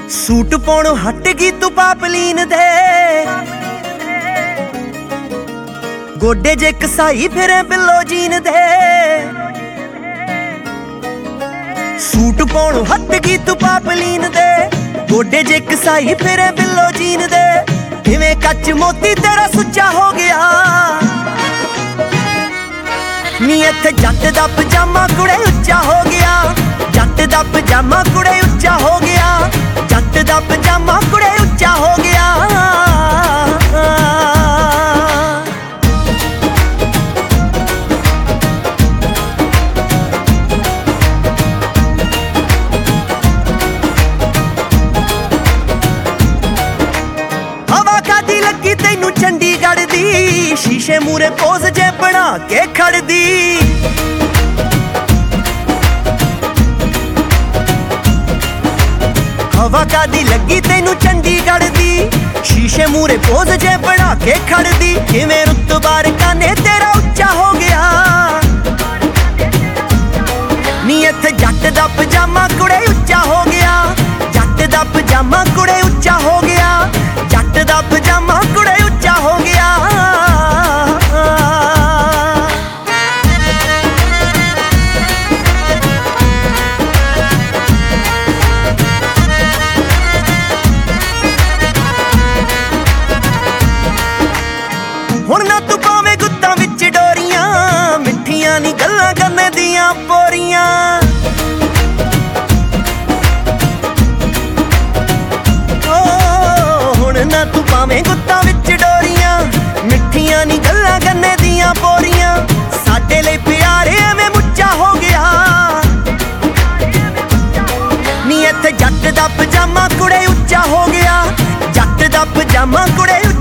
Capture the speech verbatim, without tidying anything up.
Suit पाउणों हट गई तू पापलीन दे, गोडे जे कसाई फिरे बिलो जीन दे। सूट पाउणों हट गई तू पापलीन दे, गोडे जे कसाई फिरे बिलो जीन दे। किवें कच मोती तेरा सुच्चा हो गया नी, इत्थे जट दा पजामा कुड़े उच्चा हो गया। जट दा पजामा कुड़े उच्चा हो गया, जट दा पजामा कुड़े उच्चा हो गया। हवा कादी लगी तैनू चंडीगढ़ दी, शीशे मूरे पोज जे बना के खड़दी। हवा कादी लगी तैनू चंडीगढ़ दी, शीशे मूरे पोज जे बना के खड़दी। किवें रुतबा काने तेरा उच्चा हो गया नी, इत्थे जट दा पजामा कुड़े उच्चा हो गया। जट दा पजामा कुड़े उच्चा हो गया, जट दा पजामा कुड़े उच्चा हो गया। हुण ना तू पावे गुत्तां विच डोरियां, मिठियां नी गल्लां करने दियां पोरियां। ओ हुण ना तू पावे गुत्तां विच डोरियां, मिठियां नी गल्लां करने दियां पोरियां। साडे लई प्यार एवें मुच्चा हो गया नी, इत्थे जट दा पजामा कुड़े उच्चा हो गया। जट दा पजामा कुड़े